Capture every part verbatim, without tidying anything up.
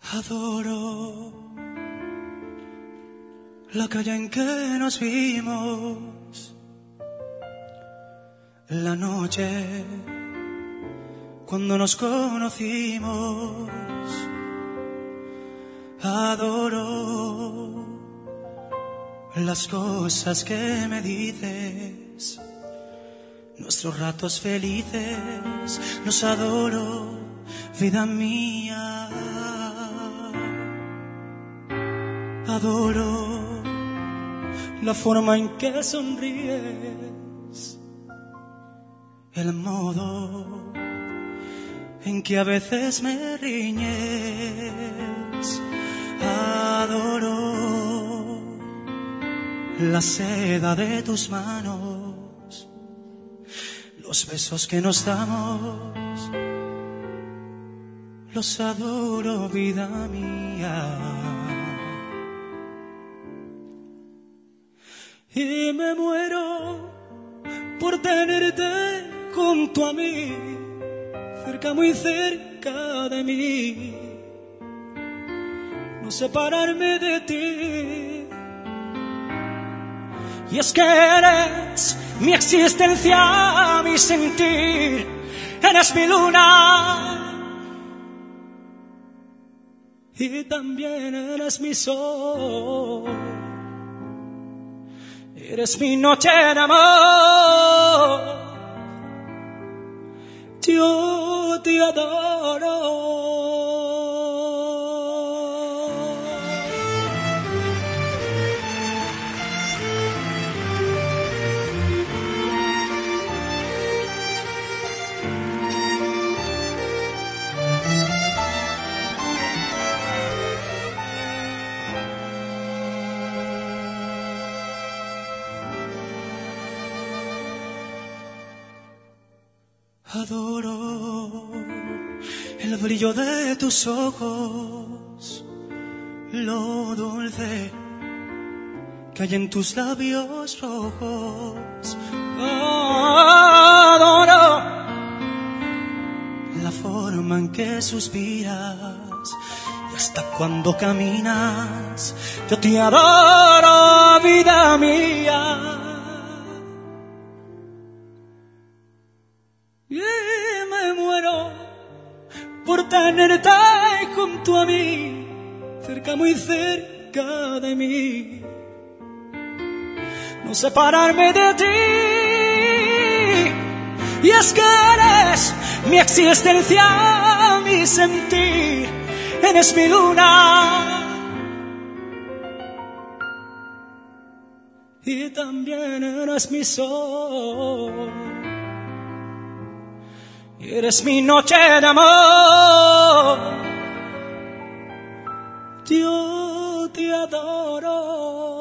Adoro la calle en que nos vimos, la noche cuando nos conocimos. Adoro las cosas que me dices, nuestros ratos felices. Los adoro, vida mía. Adoro la forma en que sonríes, el modo en que a veces me riñes. Adoro la seda de tus manos, los besos que nos damos. Los adoro, vida mía. Y me muero por tenerte junto a mí, cerca, muy cerca de mí, no separarme de ti. Y es que eres mi existencia, mi sentir, eres mi luna y también eres mi sol. Eres mi noche de amor, yo te adoro. Adoro el brillo de tus ojos, lo dulce que hay en tus labios rojos. Adoro la forma en que suspiras y hasta cuando caminas. Yo te adoro, vida mía. Y me muero por tenerte junto a mí, cerca, muy cerca de mí, no separarme de ti. Y es que eres mi existencia, mi sentir, eres mi luna y también eres mi sol. Eres mi noche de amor, yo te adoro.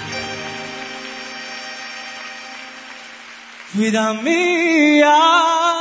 Vida mía.